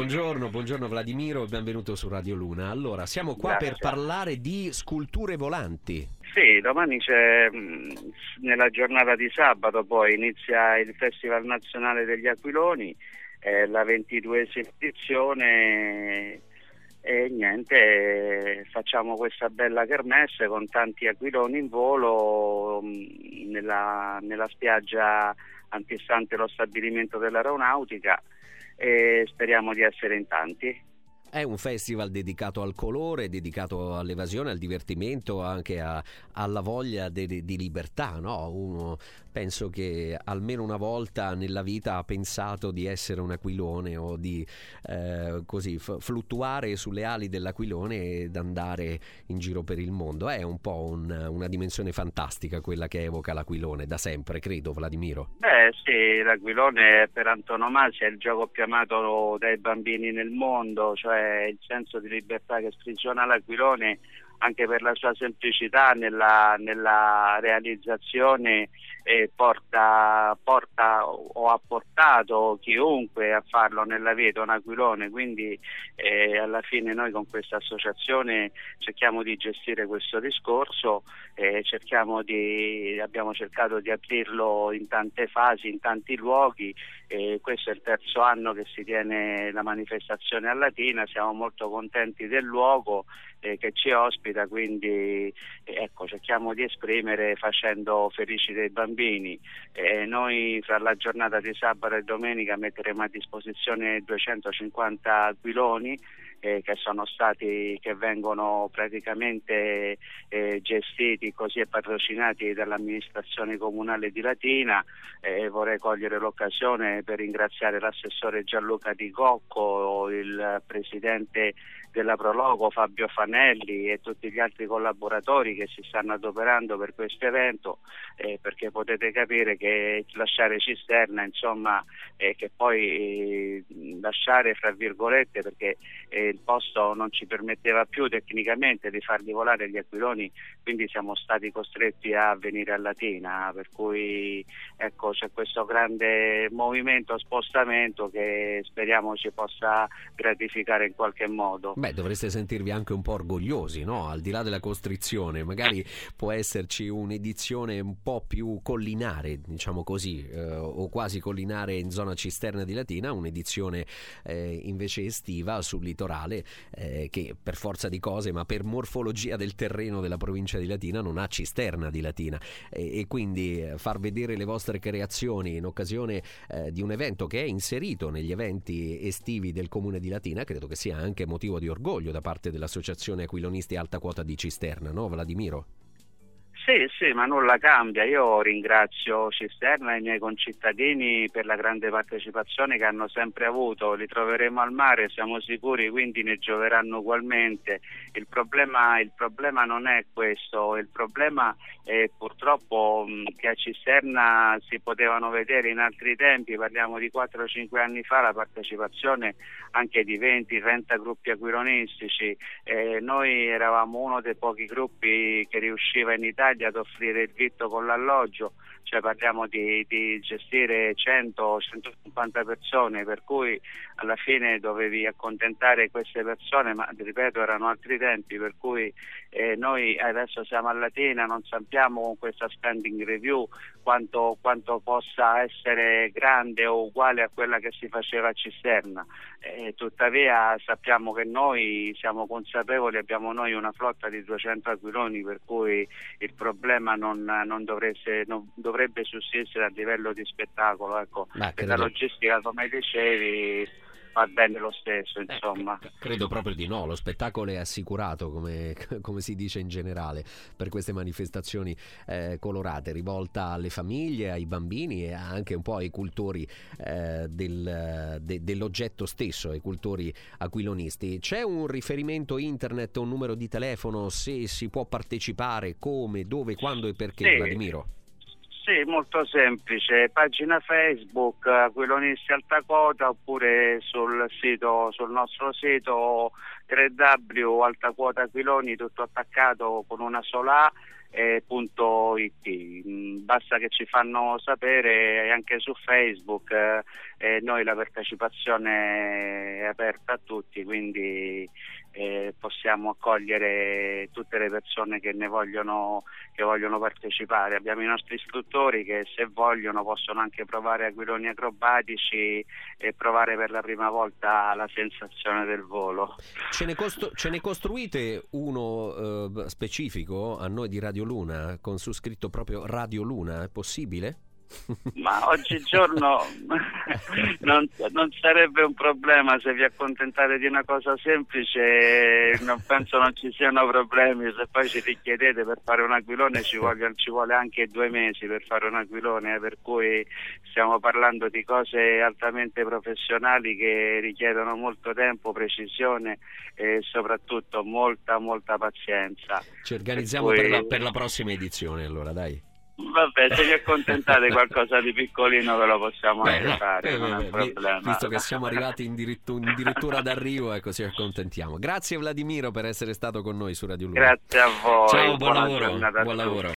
buongiorno Vladimiro e benvenuto su Radio Luna. Allora, siamo qua Grazie. per parlare di sculture volanti. Sì, domani c'è, nella giornata di sabato poi inizia il Festival Nazionale degli Aquiloni, la 22esima edizione e niente, facciamo questa bella kermesse con tanti aquiloni in volo nella spiaggia antistante lo stabilimento dell'aeronautica e speriamo di essere in tanti. È un festival dedicato al colore, dedicato all'evasione, al divertimento, anche alla voglia di libertà, no? Uno penso che almeno una volta nella vita ha pensato di essere un aquilone o di fluttuare sulle ali dell'aquilone ed andare in giro per il mondo. È un po' una dimensione fantastica quella che evoca l'aquilone da sempre, credo, Vladimiro. Sì, l'aquilone per antonomasia è il gioco più amato dai bambini nel mondo, cioè il senso di libertà che sprigiona l'aquilone anche per la sua semplicità nella realizzazione porta o ha portato chiunque a farlo nella vita un aquilone, quindi alla fine noi con questa associazione cerchiamo di gestire questo discorso, abbiamo cercato di aprirlo in tante fasi, in tanti luoghi. Questo è il terzo anno che si tiene la manifestazione a Latina, siamo molto contenti del luogo che ci ospita, quindi cerchiamo di esprimere facendo felici dei bambini. Noi fra la giornata di sabato e domenica metteremo a disposizione 250 aquiloni che vengono praticamente gestiti così e patrocinati dall'amministrazione comunale di Latina. Vorrei cogliere l'occasione per ringraziare l'assessore Gianluca Di Cocco, il presidente della Prologo Fabio Fanelli e tutti gli altri collaboratori che si stanno adoperando per questo evento, perché potete capire che lasciare cisterna, che poi lasciare fra virgolette, perché il posto non ci permetteva più tecnicamente di farli volare gli aquiloni, quindi siamo stati costretti a venire a Latina, per cui c'è questo grande movimento, spostamento che speriamo ci possa gratificare in qualche modo. Beh, dovreste sentirvi anche un po' orgogliosi, no? Al di là della costrizione, magari può esserci un'edizione un po' più collinare, diciamo così, o quasi collinare in zona cisterna di Latina, un'edizione invece estiva sul litorale, che per forza di cose, ma per morfologia del terreno della provincia di Latina non ha cisterna di Latina, e quindi far vedere le vostre creazioni in occasione di un evento che è inserito negli eventi estivi del comune di Latina, credo che sia anche motivo di orgoglio da parte dell'associazione Aquilonisti Alta Quota di Cisterna, no Vladimiro? Sì, ma nulla cambia. Io ringrazio Cisterna e i miei concittadini per la grande partecipazione che hanno sempre avuto. Li troveremo al mare, siamo sicuri, quindi ne gioveranno ugualmente. Il problema non è questo, il problema è purtroppo che a Cisterna si potevano vedere in altri tempi, parliamo di 4-5 anni fa, la partecipazione anche di 20-30 gruppi aquilonistici. Noi eravamo uno dei pochi gruppi che riusciva in Italia ad offrire il vitto con l'alloggio, cioè parliamo di gestire 100-150 persone, per cui alla fine dovevi accontentare queste persone, ma ripeto erano altri tempi, per cui noi adesso siamo a Latina, non sappiamo con questa spending review quanto possa essere grande o uguale a quella che si faceva a Cisterna, tuttavia sappiamo che noi siamo consapevoli, abbiamo noi una flotta di 200 aquiloni, per cui il problema non dovrebbe sussistere a livello di spettacolo, e la logistica, come dicevi, va bene lo stesso, insomma. Credo proprio di no, lo spettacolo è assicurato, come si dice in generale, per queste manifestazioni colorate, rivolta alle famiglie, ai bambini e anche un po' ai cultori dell'oggetto stesso, ai cultori aquilonisti. C'è un riferimento internet, un numero di telefono, se si può partecipare, come, dove, quando e perché, sì. Vladimiro? Sì, molto semplice, pagina Facebook Aquilonisti Alta Quota, oppure sul nostro sito www.altaquotaquiloni, tutto attaccato con una sola A, .it. Basta che ci fanno sapere anche su Facebook, noi la partecipazione è aperta a tutti, quindi possiamo accogliere tutte le persone che vogliono partecipare. Abbiamo i nostri istruttori che, se vogliono, possono anche provare aquiloni acrobatici e provare per la prima volta la sensazione del volo. Ce ne costruite uno specifico a noi di Radio Luna, con su scritto proprio Radio Luna? È possibile? Ma oggigiorno non sarebbe un problema. Se vi accontentate di una cosa semplice, non penso non ci siano problemi. Se poi ci richiedete per fare un aquilone, ci vuole anche 2 mesi per fare un aquilone, per cui stiamo parlando di cose altamente professionali che richiedono molto tempo, precisione e soprattutto molta pazienza. Ci organizziamo per la prossima edizione, allora, dai. Vabbè, se vi accontentate qualcosa di piccolino ve lo possiamo anche fare, non è un problema. Visto che siamo arrivati addirittura d'arrivo, ecco, ci accontentiamo. Grazie Vladimiro per essere stato con noi su Radio Luna. Grazie a voi. Ciao, buon lavoro.